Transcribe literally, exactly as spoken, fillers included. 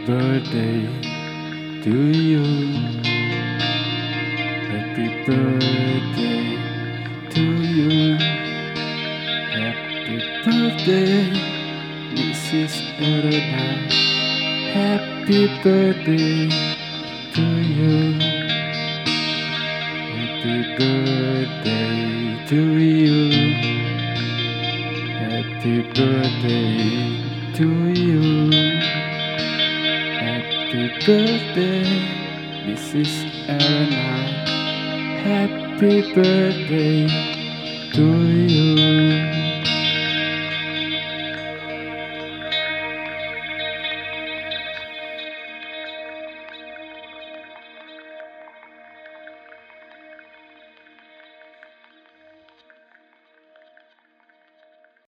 birthday to you. Happy birthday to you. Happy birthday, Missus Elena. Happy birthday to you. Happy birthday to you. Happy birthday to you. Happy birthday, Missus Elena. Happy birthday to you.